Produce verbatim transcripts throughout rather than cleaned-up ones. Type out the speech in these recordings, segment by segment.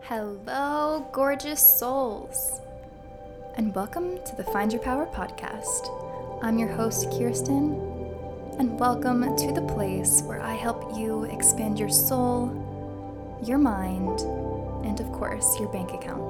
Hello, gorgeous souls, and welcome to the Find Your Power podcast. I'm your host, Kirsten, and welcome to the place where I help you expand your soul, your mind, and of course, your bank account.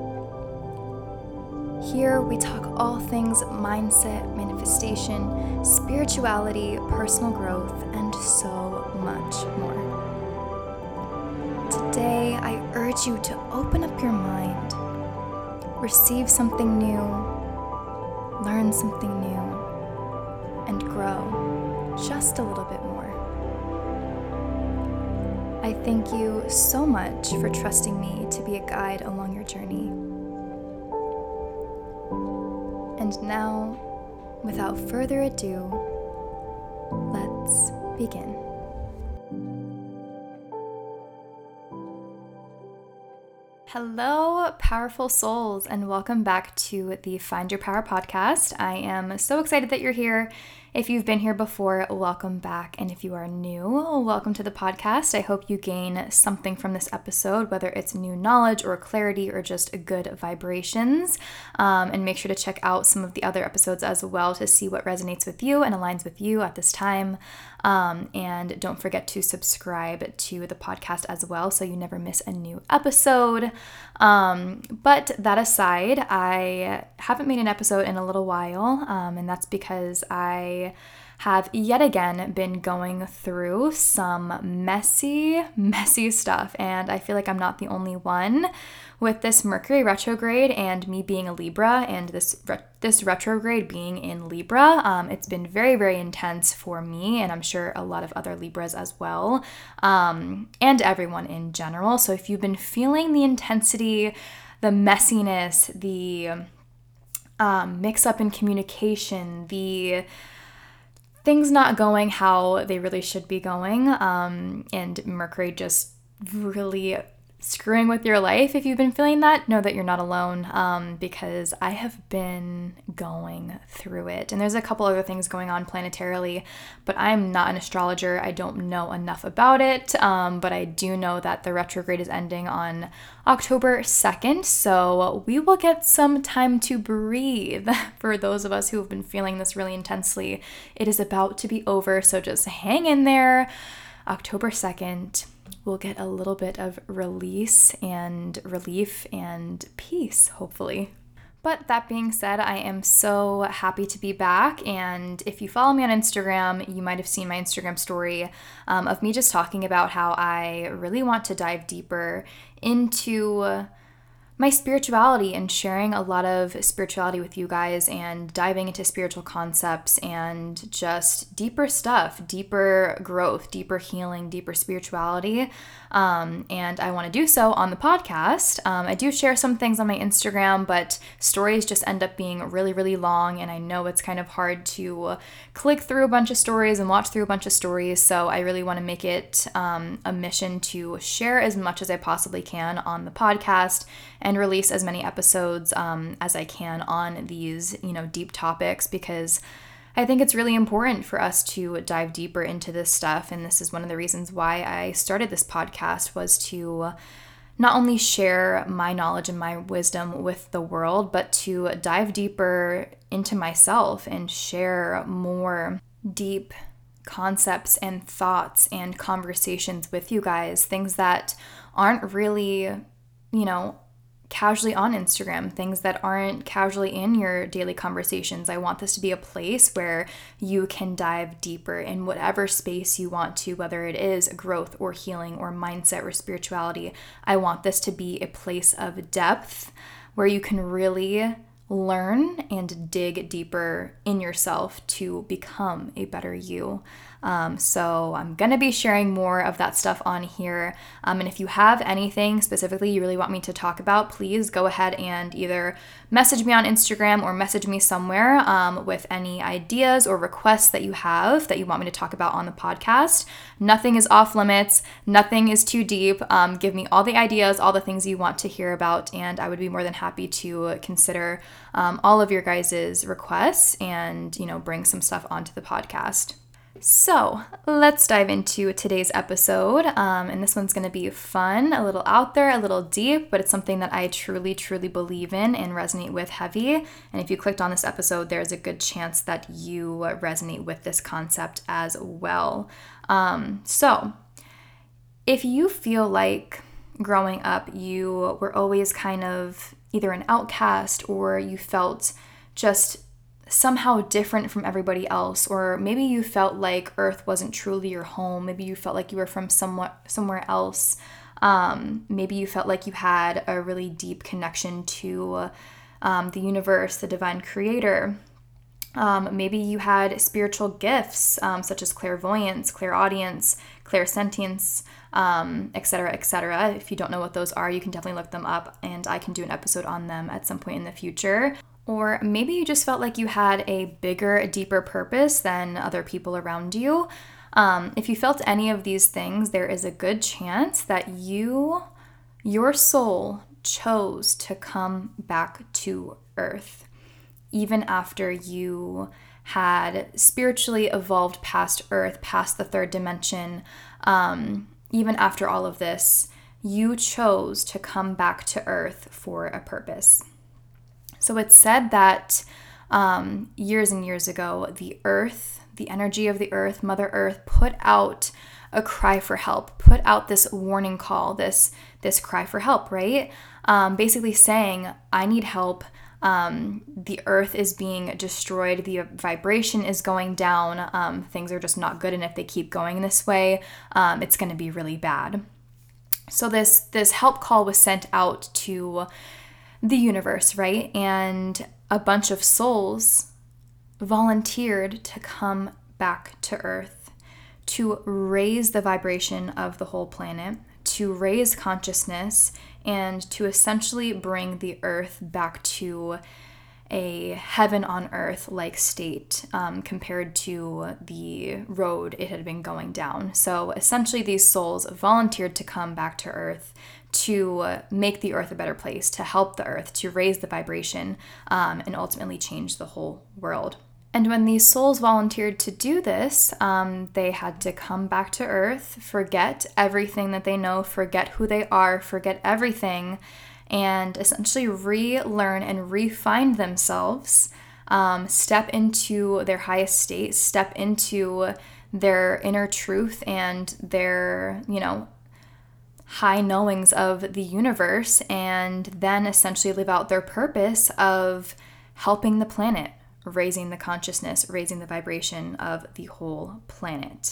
Here we talk all things mindset, manifestation, spirituality, personal growth, and so much more. Today, I urge you to open up your mind, receive something new, learn something new, and grow just a little bit more. I thank you so much for trusting me to be a guide along your journey. And now, without further ado, let's begin. Hello, powerful souls, and welcome back to the Find Your Power podcast. I am so excited that you're here. If you've been here before, welcome back. And if you are new, welcome to the podcast. I hope you gain something from this episode, whether it's new knowledge or clarity or just good vibrations. Um, and make sure to check out some of the other episodes as well to see what resonates with you and aligns with you at this time. Um, and don't forget to subscribe to the podcast as well so you never miss a new episode. Um, but that aside, I haven't made an episode in a little while, um, and that's because I have yet again been going through some messy, messy stuff, and I feel like I'm not the only one with this Mercury retrograde and me being a Libra and this re- this retrograde being in Libra. Um, it's been very, very intense for me, and I'm sure a lot of other Libras as well, um, and everyone in general. So if you've been feeling the intensity, the messiness, the um, mix-up in communication, the things not going how they really should be going, um, and Mercury just really screwing with your life. If you've been feeling that, know that you're not alone, um, because I have been going through it. And there's a couple other things going on planetarily, but I'm not an astrologer. I don't know enough about it, um, but I do know that the retrograde is ending on October second, so we will get some time to breathe for those of us who have been feeling this really intensely. It is about to be over, so just hang in there. October second, we'll get a little bit of release and relief and peace, hopefully. But that being said, I am so happy to be back, and if you follow me on Instagram, you might have seen my Instagram story um, of me just talking about how I really want to dive deeper into my spirituality and sharing a lot of spirituality with you guys and diving into spiritual concepts and just deeper stuff, deeper growth, deeper healing, deeper spirituality. Um, and I want to do so on the podcast. Um, I do share some things on my Instagram, but stories just end up being really, really long. And I know it's kind of hard to click through a bunch of stories and watch through a bunch of stories. So I really want to make it um, a mission to share as much as I possibly can on the podcast and release as many episodes um, as I can on these, you know, deep topics, because I think it's really important for us to dive deeper into this stuff. And this is one of the reasons why I started this podcast, was to not only share my knowledge and my wisdom with the world, but to dive deeper into myself and share more deep concepts and thoughts and conversations with you guys, things that aren't really, you know, casually on Instagram, things that aren't casually in your daily conversations. I want this to be a place where you can dive deeper in whatever space you want to, whether it is growth or healing or mindset or spirituality. I want this to be a place of depth where you can really learn and dig deeper in yourself to become a better you. Um, so I'm going to be sharing more of that stuff on here. Um, and if you have anything specifically you really want me to talk about, please go ahead and either message me on Instagram or message me somewhere um, with any ideas or requests that you have that you want me to talk about on the podcast. Nothing is off limits. Nothing is too deep. Um, give me all the ideas, all the things you want to hear about, and I would be more than happy to consider um, all of your guys' requests and, you know, bring some stuff onto the podcast. So let's dive into today's episode. Um, and this one's going to be fun, a little out there, a little deep, but it's something that I truly, truly believe in and resonate with heavy. And if you clicked on this episode, there's a good chance that you resonate with this concept as well. Um, so if you feel like growing up, you were always kind of either an outcast or you felt just somehow different from everybody else, or maybe you felt like Earth wasn't truly your home. Maybe you felt like you were from somewhat somewhere else. Um, maybe you felt like you had a really deep connection to um, the universe, the divine creator. Um, maybe you had spiritual gifts um, such as clairvoyance, clairaudience, clairsentience, um, et cetera, et cetera. If you don't know what those are, you can definitely look them up, and I can do an episode on them at some point in the future. Or maybe you just felt like you had a bigger, deeper purpose than other people around you. Um, if you felt any of these things, there is a good chance that you, your soul, chose to come back to Earth, even after you had spiritually evolved past Earth, past the third dimension. Um, even after all of this, you chose to come back to Earth for a purpose. So it's said that um, years and years ago, the earth, the energy of the earth, Mother Earth, put out a cry for help, put out this warning call, this this cry for help, right? Um, basically saying, I need help. Um, the earth is being destroyed. The vibration is going down. Um, things are just not good. And if they keep going this way, um, it's going to be really bad. So this this help call was sent out to the universe, right? And a bunch of souls volunteered to come back to Earth, to raise the vibration of the whole planet, to raise consciousness, and to essentially bring the Earth back to a heaven on earth like state um, compared to the road it had been going down. So essentially these souls volunteered to come back to Earth to make the earth a better place, to help the earth, to raise the vibration, um, and ultimately change the whole world. And when these souls volunteered to do this, um, they had to come back to Earth, forget everything that they know, forget who they are, forget everything, and essentially relearn and refine themselves, um, step into their highest state, step into their inner truth and their, you know, high knowings of the universe, and then essentially live out their purpose of helping the planet, raising the consciousness, raising the vibration of the whole planet.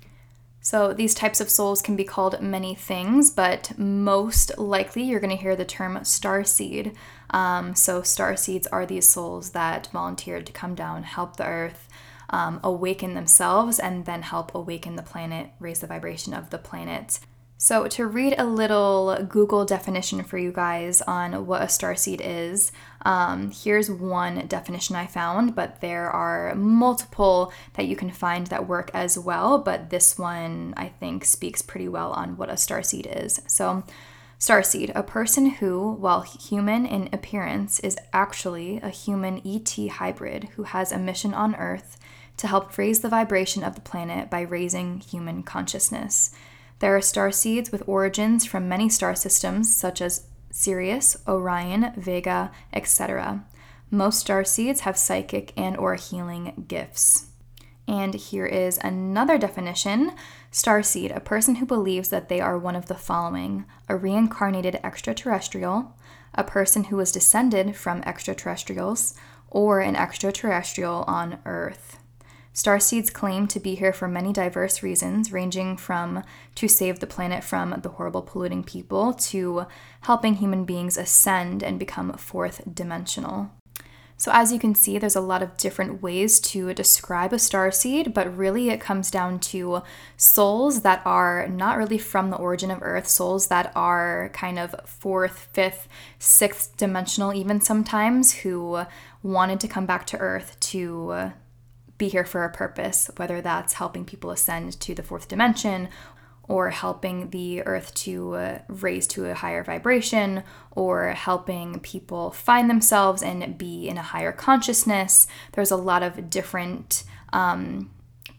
So these types of souls can be called many things, but most likely you're going to hear the term starseed. Um, so starseeds are these souls that volunteered to come down, help the earth, um, awaken themselves, and then help awaken the planet, raise the vibration of the planet. So to read a little Google definition for you guys on what a starseed is, um, here's one definition I found, but there are multiple that you can find that work as well, but this one I think speaks pretty well on what a starseed is. So starseed, a person who, while human in appearance, is actually a human E T hybrid who has a mission on Earth to help raise the vibration of the planet by raising human consciousness. There are starseeds with origins from many star systems such as Sirius, Orion, Vega, et cetera. Most starseeds have psychic and or healing gifts. And here is another definition. Starseed, a person who believes that they are one of the following: a reincarnated extraterrestrial, a person who was descended from extraterrestrials, or an extraterrestrial on Earth. Starseeds claim to be here for many diverse reasons, ranging from to save the planet from the horrible polluting people to helping human beings ascend and become fourth dimensional. So as you can see, there's a lot of different ways to describe a starseed, but really it comes down to souls that are not really from the origin of Earth, souls that are kind of fourth, fifth, sixth dimensional even sometimes, who wanted to come back to Earth to be here for a purpose, whether that's helping people ascend to the fourth dimension or helping the earth to uh, raise to a higher vibration, or helping people find themselves and be in a higher consciousness. There's a lot of different um,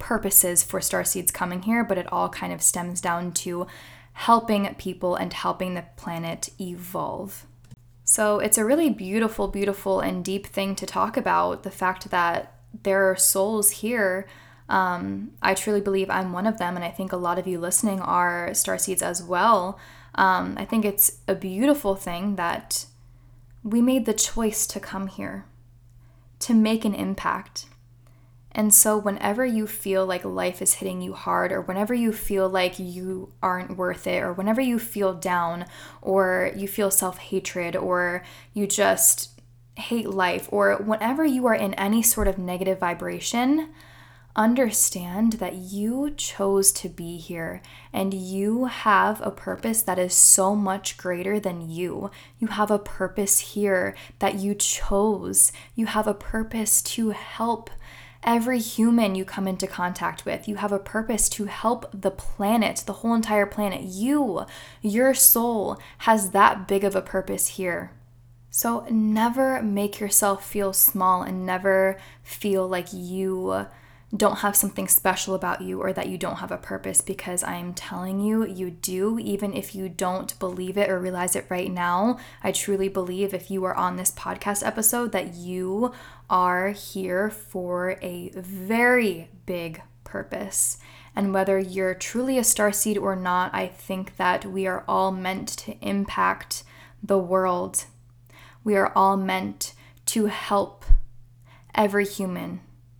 purposes for Starseeds coming here, but it all kind of stems down to helping people and helping the planet evolve. So it's a really beautiful, beautiful and deep thing to talk about, the fact that there are souls here. Um, I truly believe I'm one of them, and I think a lot of you listening are Starseeds as well. Um, I think it's a beautiful thing that we made the choice to come here, to make an impact. And so whenever you feel like life is hitting you hard, or whenever you feel like you aren't worth it, or whenever you feel down, or you feel self-hatred, or you just hate life, or whenever you are in any sort of negative vibration, understand that you chose to be here, and you have a purpose that is so much greater than you. You have a purpose here that you chose. You have a purpose to help every human you come into contact with. You have a purpose to help the planet, the whole entire planet. You, your soul, has that big of a purpose here. So never make yourself feel small, and never feel like you don't have something special about you, or that you don't have a purpose, because I'm telling you, you do, even if you don't believe it or realize it right now. I truly believe, if you are on this podcast episode, that you are here for a very big purpose. And whether you're truly a starseed or not, I think that we are all meant to impact the world. We are all meant to help every human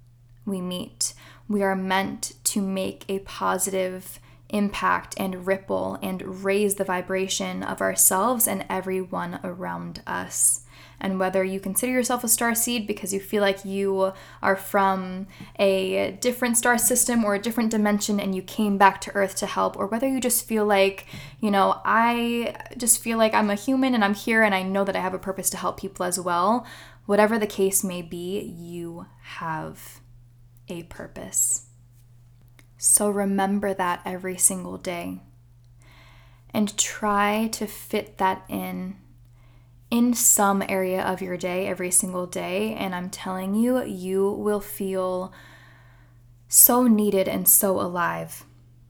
we meet. We are meant to make a positive impact and ripple and raise the vibration of ourselves and everyone around us. And whether you consider yourself a starseed because you feel like you are from a different star system or a different dimension and you came back to Earth to help, or whether you just feel like, you know, I just feel like I'm a human and I'm here and I know that I have a purpose to help people as well, whatever the case may be, you have a purpose. So remember that every single day, and try to fit that in in some area of your day every single day, and I'm telling you, you will feel so needed and so alive.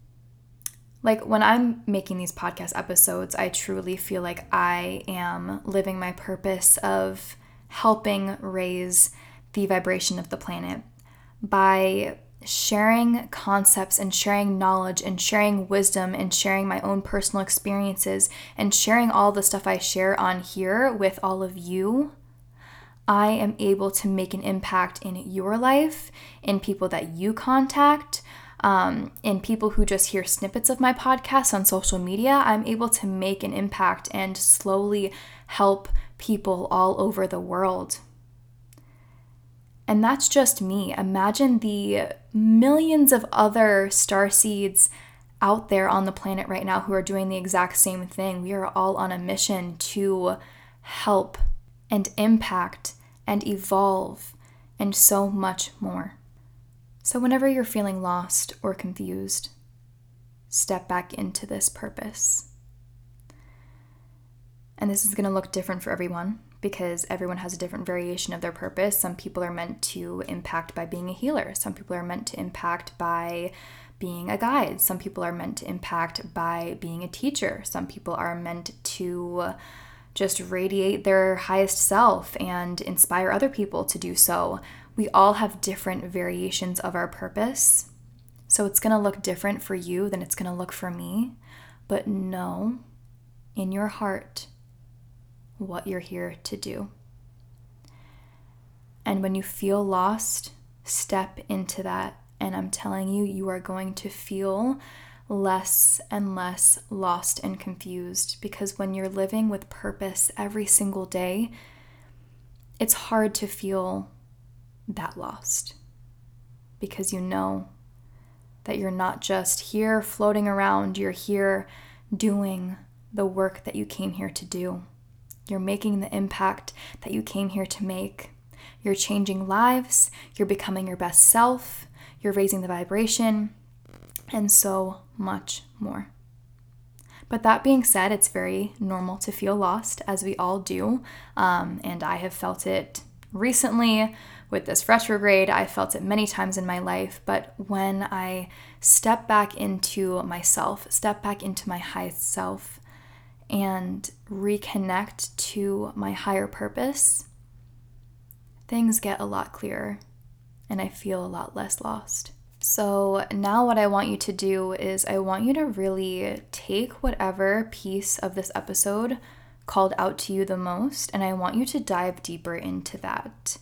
Like, when I'm making these podcast episodes, I truly feel like I am living my purpose of helping raise the vibration of the planet by sharing concepts and sharing knowledge and sharing wisdom and sharing my own personal experiences and sharing all the stuff I share on here with all of you. I am able to make an impact in your life, in people that you contact, um, in people who just hear snippets of my podcast on social media. I'm able to make an impact and slowly help people all over the world. And that's just me. Imagine the millions of other starseeds out there on the planet right now who are doing the exact same thing. We are all on a mission to help and impact and evolve and so much more. So whenever you're feeling lost or confused, step back into this purpose. And this is going to look different for everyone, because everyone has a different variation of their purpose. Some people are meant to impact by being a healer. Some people are meant to impact by being a guide. Some people are meant to impact by being a teacher. Some people are meant to just radiate their highest self and inspire other people to do so. We all have different variations of our purpose. So it's going to look different for you than it's going to look for me. But know in your heart what you're here to do. And when you feel lost, step into that. And I'm telling you, you are going to feel less and less lost and confused, because when you're living with purpose every single day, it's hard to feel that lost, because you know that you're not just here floating around, you're here doing the work that you came here to do. You're making the impact that you came here to make. You're changing lives, you're becoming your best self, you're raising the vibration, and so much more. But that being said, it's very normal to feel lost, as we all do. Um, and I have felt it recently with this retrograde. I felt it many times in my life, but when I step back into myself, step back into my highest self, and reconnect to my higher purpose, things get a lot clearer and I feel a lot less lost. So now what I want you to do is I want you to really take whatever piece of this episode called out to you the most, and I want you to dive deeper into that.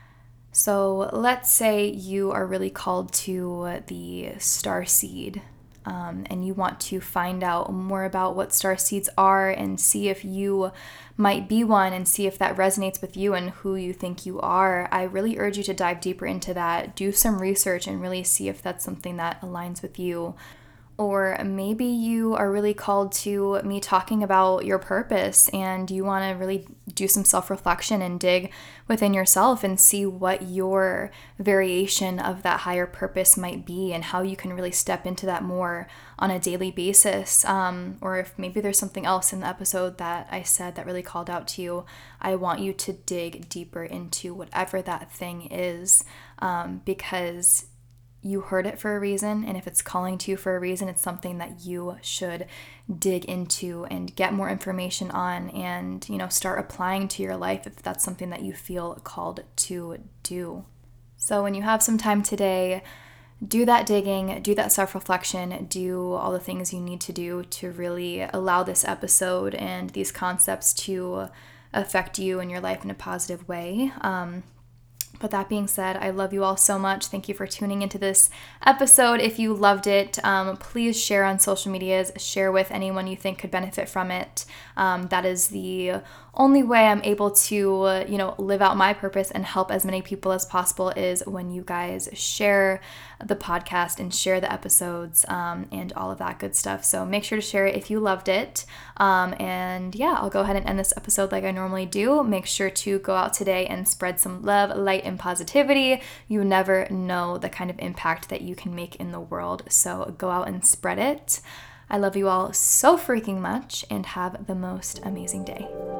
So let's say you are really called to the star seed, um, and you want to find out more about what star seeds are and see if you might be one and see if that resonates with you and who you think you are. I really urge you to dive deeper into that, do some research and really see if that's something that aligns with you. Or maybe you are really called to me talking about your purpose and you want to really do some self-reflection and dig within yourself and see what your variation of that higher purpose might be and how you can really step into that more on a daily basis. Um, or if maybe there's something else in the episode that I said that really called out to you, I want you to dig deeper into whatever that thing is, um, because you heard it for a reason, and if it's calling to you for a reason, it's something that you should dig into and get more information on and, you know, start applying to your life if that's something that you feel called to do. So when you have some time today, do that digging, do that self-reflection, do all the things you need to do to really allow this episode and these concepts to affect you and your life in a positive way. Um, But that being said, I love you all so much. Thank you for tuning into this episode. If you loved it, um, please share on social medias, share with anyone you think could benefit from it. Um, that is the only way I'm able to, uh, you know, live out my purpose and help as many people as possible is when you guys share the podcast and share the episodes um, and all of that good stuff. So make sure to share it if you loved it. Um, and yeah, I'll go ahead and end this episode like I normally do. Make sure to go out today and spread some love, light, and positivity. You never know the kind of impact that you can make in the world. So go out and spread it. I love you all so freaking much and have the most amazing day.